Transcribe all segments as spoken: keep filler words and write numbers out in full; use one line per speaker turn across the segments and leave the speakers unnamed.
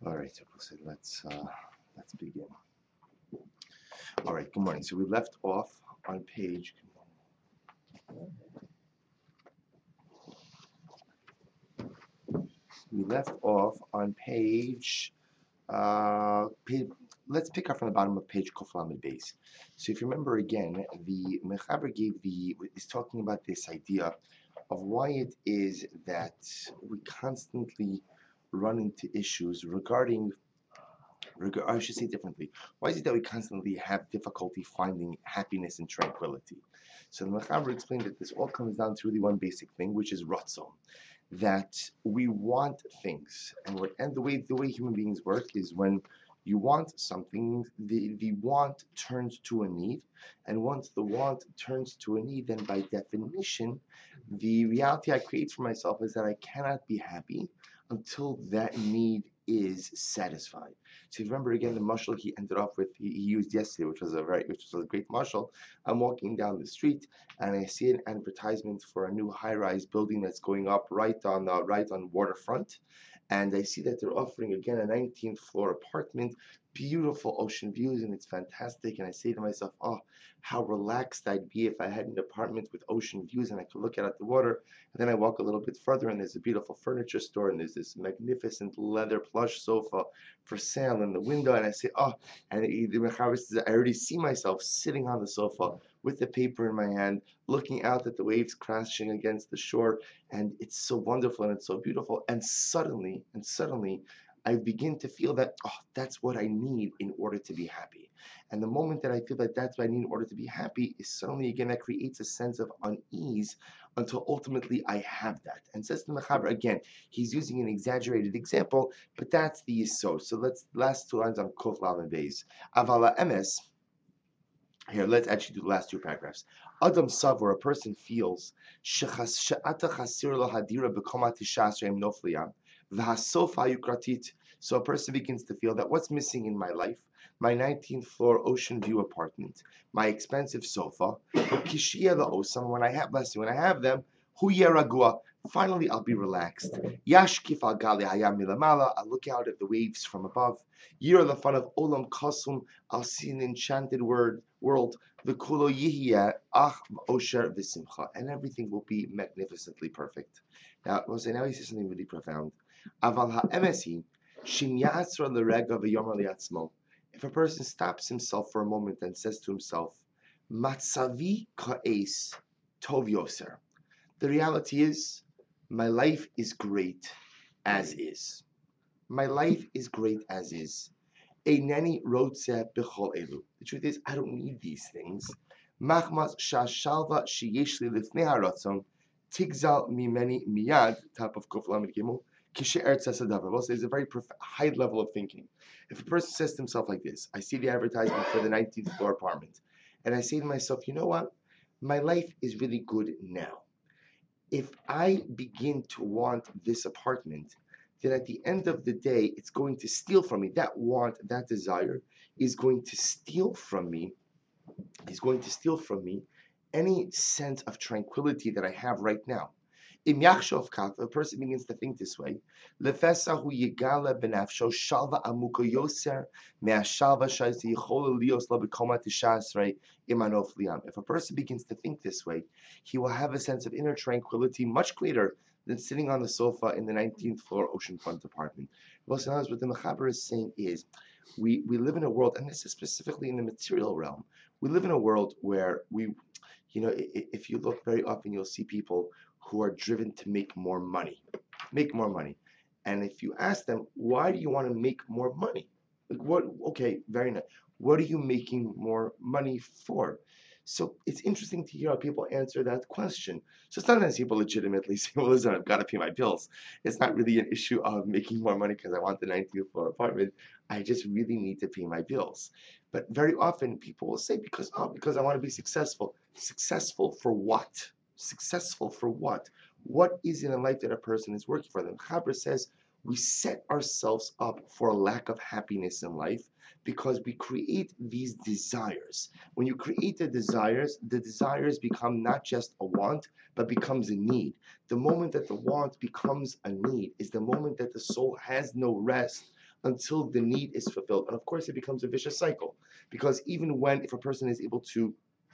All right, so let's uh, let's begin. All right, good morning. So we left off on page. We left off on page. Uh, page let's pick up from the bottom of page Koflamid base. So if you remember again, the Mechaber gave the is talking about this idea of why it is that we constantly run into issues regarding reg- I should say differently. Why is it that we constantly have difficulty finding happiness and tranquility? So the Mechaber explained that this all comes down to really one basic thing, which is ratzon, that we want things, and what and the way the way human beings work is when you want something, the the want turns to a need, and once the want turns to a need, then by definition, the reality I create for myself is that I cannot be happy until that need is satisfied. So if you remember again the mashal he ended off with he, he used yesterday, which was a very which was a great mashal. I'm walking down the street and I see an advertisement for a new high-rise building that's going up right on uh, right on waterfront, and I see that they're offering again a nineteenth floor apartment, beautiful ocean views, and it's fantastic. And I say to myself, oh, how relaxed I'd be if I had an apartment with ocean views and I could look out at the water. And then I walk a little bit further, and there's a beautiful furniture store, and there's this magnificent leather plush sofa for sale in the window, and I say, oh, and the Mechaber says, I already see myself sitting on the sofa with the paper in my hand, looking out at the waves crashing against the shore, and it's so wonderful and it's so beautiful. And suddenly, and suddenly, I begin to feel that, oh, that's what I need in order to be happy. And the moment that I feel that that's what I need in order to be happy is suddenly again that creates a sense of unease until ultimately I have that. And says the Mechaber again, he's using an exaggerated example, but that's the yisod. So let's last two lines on Kof Lav and Beis. Avala emes. Here, let's actually do the last two paragraphs. Adam Sav, where a person feels shechas she'ata chasir lo hadira b'komat tishasreim nofliya v'hasofa yukratit. So a person begins to feel that what's missing in my life, my nineteenth floor ocean view apartment, my expensive sofa, kishia la'osam, when I have blessing, when I have them, hu yeragua, finally I'll be relaxed. Yashkif al gali hayam milamala, I look out at the waves from above. Yir lafan of olam kasum, I'll see an enchanted word world, the kulo yihya ach osher v'simcha, and everything will be magnificently perfect. Now, Jose, now he says something really profound. Aval ha'emesi shin ya'atzra l'rega v'yomer li'atzmo. If a person stops himself for a moment and says to himself, matzavi ka'es tov yoser. The reality is, my life is great as is. My life is great as is. Eineni rotze b'chol elu. The truth is, I don't need these things. Machmas shashalva sheyesh li lifnei haratzon tigzal mimeni miyad. Top of Kof Lamed Gimel. Kishe eretz hasadavar. Well, there's a very prof- high level of thinking. If a person says to himself like this, I see the advertisement for the nineteenth floor apartment, and I say to myself, you know what? My life is really good now. If I begin to want this apartment, then at the end of the day, it's going to steal from me. That want, that desire is going to steal from me, is going to steal from me any sense of tranquility that I have right now. Im yachshov kach, a person begins to think this way, lefesahu yigala benafsho shalva amuko yoser me'ashalva shayzi yichol lios lo b'koma tishasrei imanof liam. If a person begins to think this way, he will have a sense of inner tranquility much greater than sitting on the sofa in the nineteenth floor oceanfront apartment. Well, so what the Mechaber is saying is, we, we live in a world, and this is specifically in the material realm, we live in a world where we, you know, if you look very often, you'll see people who are driven to make more money, make more money. And if you ask them, why do you want to make more money? Like what, okay, very nice. What are you making more money for? So it's interesting to hear how people answer that question. So sometimes people legitimately say, well, listen, I've got to pay my bills. It's not really an issue of making more money because I want the nineteenth floor apartment. I just really need to pay my bills. But very often people will say, because, oh, because I want to be successful. Successful for what? Successful for what? What is it in life that a person is working for? The Mechaber says we set ourselves up for a lack of happiness in life because we create these desires. When you create the desires, the desires become not just a want, but becomes a need. The moment that the want becomes a need is the moment that the soul has no rest until the need is fulfilled. And of course, it becomes a vicious cycle, because even when, if a person is able to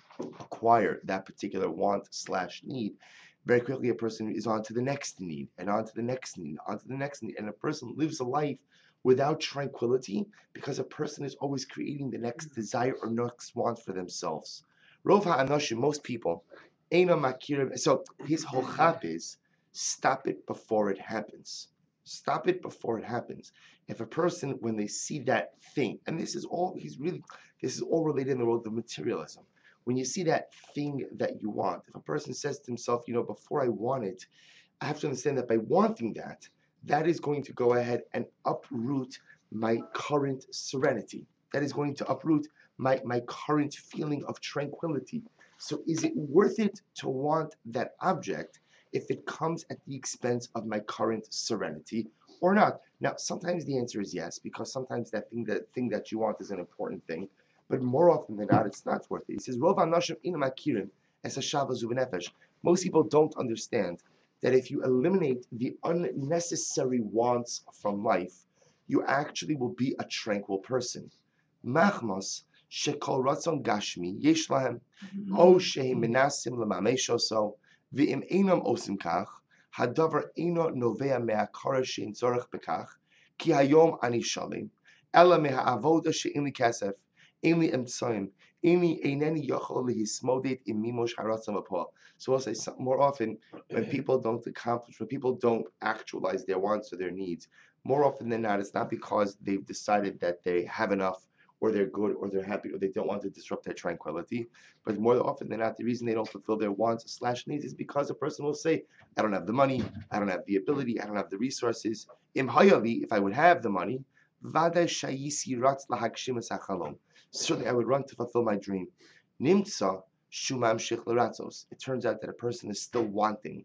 acquire that particular want slash need, very quickly a person is on to the next need, and on to the next need, on to the next need, and a person lives a life without tranquility, because a person is always creating the next desire or next want for themselves. Rov ha'anoshim, most people, eino makirim. So his whole chap is, stop it before it happens. Stop it before it happens. If a person, when they see that thing, and this is all, he's really, this is all related in the world of materialism. When you see that thing that you want, if a person says to himself, you know, before I want it, I have to understand that by wanting that, that is going to go ahead and uproot my current serenity. That is going to uproot my, my current feeling of tranquility. So is it worth it to want that object if it comes at the expense of my current serenity or not? Now, sometimes the answer is yes, because sometimes that thing that thing that you want is an important thing, but more often than not, it's not worth it. He says, "Rov ha'anoshim eino makirim es hashava zu b'nefesh." Most people don't understand that if you eliminate the unnecessary wants from life, you actually will be a tranquil person. Machmas shekol ratzon gashmi yesh lahem, o shehem menasim l'mamesh oso, v'im einam osim kach, hadavar eino novea me'akara she'in tzorech bekach, ki hayom ani shalim, ela me'ha'avoda she'in li kesef, ein li emtsoim, ein li eineni yochol lehismodet im mimosh haratzon v'poel. So I'll say more often, when people don't accomplish, when people don't actualize their wants or their needs, more often than not, it's not because they've decided that they have enough, or they're good, or they're happy, or they don't want to disrupt their tranquility. But more often than not, the reason they don't fulfill their wants slash needs is because a person will say, I don't have the money, I don't have the ability, I don't have the resources. Im hayali, if I would have the money, vada shayisi ratz lahagshim es hachalom. Certainly I would run to fulfill my dream. Nimtza shumam shich l'ratzos. It turns out that a person is still wanting.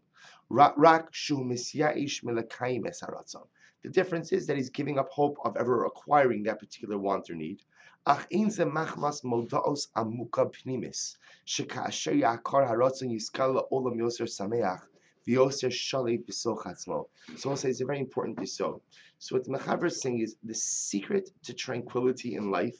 Rak shu misyaish melakayim es haratzon. The difference is that he's giving up hope of ever acquiring that particular want or need. Ach ein ze machmas modaos amuka pnimis, sheka'asher ya'akar haratzon yiskal la'olam yoser sameach, v'yoser shalei b'soch atzmo. So I'll say it's a very important yisod. So what the Mechaber is saying is the secret to tranquility in life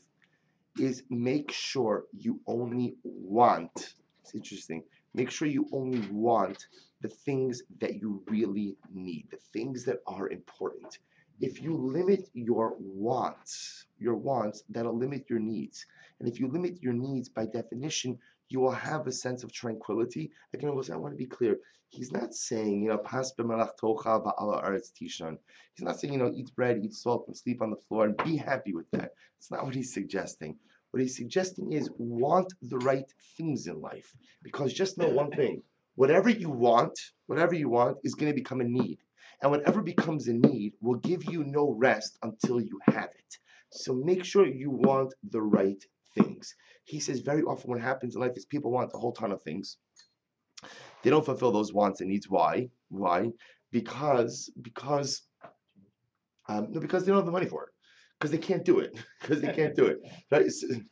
is make sure you only want, it's interesting, make sure you only want the things that you really need, the things that are important. If you limit your wants, your wants, that'll limit your needs. And if you limit your needs, by definition, you will have a sense of tranquility. Again, I want to be clear. He's not saying, you know, pas b'melach tocha va'ala aretz tishan. He's not saying, you know, eat bread, eat salt, and sleep on the floor, and be happy with that. It's not what he's suggesting. What he's suggesting is want the right things in life. Because just know one thing. Whatever you want, whatever you want is going to become a need. And whatever becomes a need will give you no rest until you have it. So make sure you want the right things. He says very often what happens in life is people want a whole ton of things. They don't fulfill those wants and needs. Why? Why? Because, because, um, no, because they don't have the money for it. Because they can't do it. Because they can't do it. Right?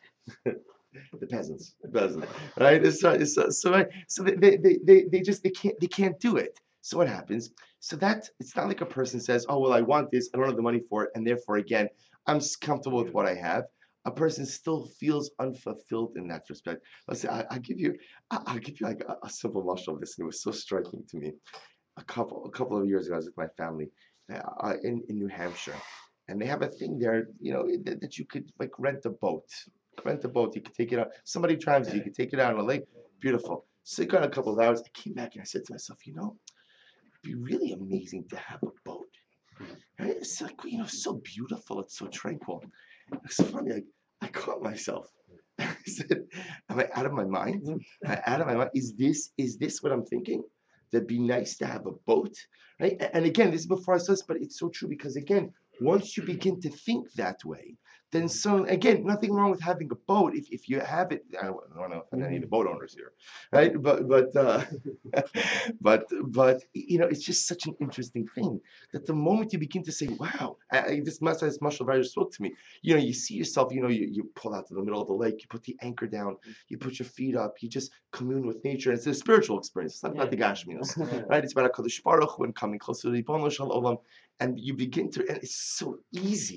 The peasants, the peasants, right? So, so, so, right? so they, they, they, they just they can't they can't do it. So what happens? So that it's not like a person says, oh well, I want this, I don't have the money for it, and therefore again, I'm comfortable with what I have. A person still feels unfulfilled in that respect. Let's say I, I'll give you, I'll give you like a, a simple mushroom of this, and it was so striking to me. A couple a couple of years ago, I was with my family uh, in in New Hampshire, and they have a thing there, you know, that, that you could like rent a boat. Rent a boat, you could take it out. Somebody drives you, you could take it out on a lake. Beautiful. So I got a couple of hours. I came back and I said to myself, you know, it'd be really amazing to have a boat. Right? It's like, you know, so beautiful. It's so tranquil. It's funny. Like, I caught myself. I said, am I out of my mind? Am I out of my mind? Is this is this what I'm thinking? That'd be nice to have a boat, right? And again, this is before I said this, but it's so true because again, once you begin to think that way, then so again, nothing wrong with having a boat if, if you have it. I don't, I don't know if I need the boat owners here, right? But but uh, but but you know, it's just such an interesting thing that the moment you begin to say, "Wow," I, I, this Master Marshall very spoke to me. You know, you see yourself. You know, you, you pull out to the middle of the lake, you put the anchor down, you put your feet up, you just commune with nature. It's a spiritual experience. It's not about the Gashmios, right? It's about HaKadosh Baruch Hu and coming closer to the Ribono Shel Olam, and you begin to. And it's so easy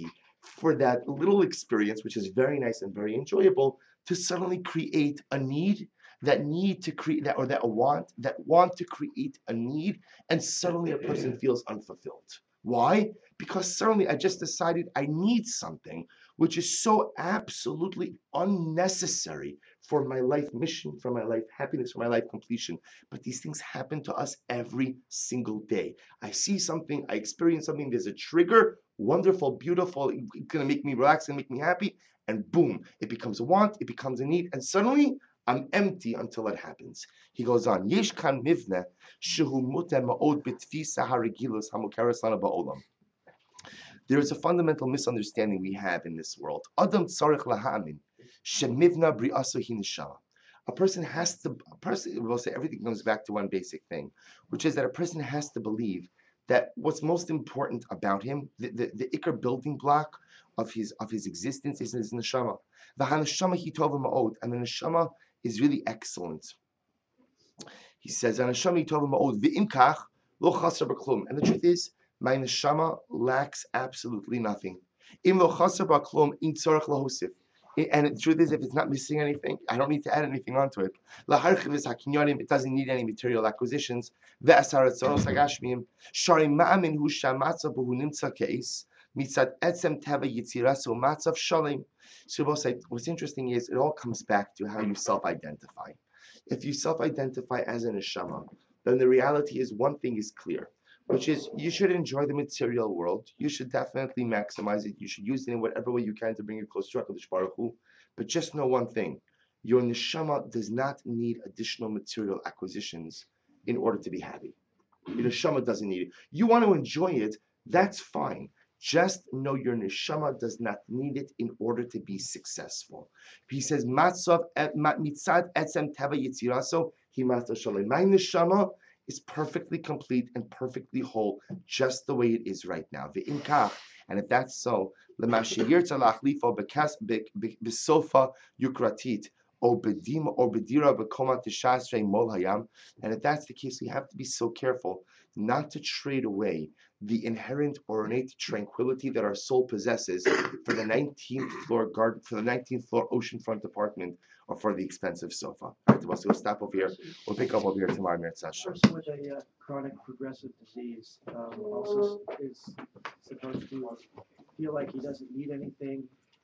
for that little experience, which is very nice and very enjoyable, to suddenly create a need, that need to create that, or that a want, that want to create a need, and suddenly a person feels unfulfilled. Why? Because suddenly I just decided I need something which is so absolutely unnecessary for my life mission, for my life happiness, for my life completion. But these things happen to us every single day. I see something, I experience something, there's a trigger, wonderful, beautiful, it's gonna make me relax and make me happy, and boom, it becomes a want, it becomes a need, and suddenly I'm empty until it happens. He goes on, Yesh kan mivne shehu mutem ma'od b'tfisa harigilos hamukeres lana ba'olam. There is a fundamental misunderstanding we have in this world. Adam tzarich lahamin shemivna bri'aso hi neshama. A person has to, a person will say everything comes back to one basic thing, which is that a person has to believe that what's most important about him, the, the, the ikar building block of his of his existence is his neshama. The haneshama hi tova ma'od, and the neshama is really excellent. He says, "Haneshama hi tova ma'od v'imkach lo chaser b'klum," and the truth is, my neshama lacks absolutely nothing. Im lo chaser b'klum in tzarich lahosif. And the truth is, if it's not missing anything, I don't need to add anything onto it. It doesn't need any material acquisitions. So what's interesting is it all comes back to how you self-identify. If you self-identify as a neshama, then the reality is one thing is clear, which is you should enjoy the material world. You should definitely maximize it. You should use it in whatever way you can to bring it close to HaKadosh Baruch Hu. But just know one thing: your neshama does not need additional material acquisitions in order to be happy. Your neshama doesn't need it. You want to enjoy it, that's fine. Just know your neshama does not need it in order to be successful. He says, "Matzov mitzad etzem teva yitziraso himata shalom." My neshama is perfectly complete and perfectly whole, just the way it is right now. Ve'imkach, and if that's so, l'mashiyirta lachlifo b'sofa yukratit, or bedima or bedira b'koma tishasrei mol hayam, and if that's the case, we have to be so careful not to trade away the inherent or innate tranquility that our soul possesses for the nineteenth floor garden, for the nineteenth floor oceanfront apartment, or for the expensive sofa. All right, so we'll stop over here. We'll pick up over here tomorrow.
A person with a uh, chronic progressive disease um, also is supposed to feel like he doesn't need anything,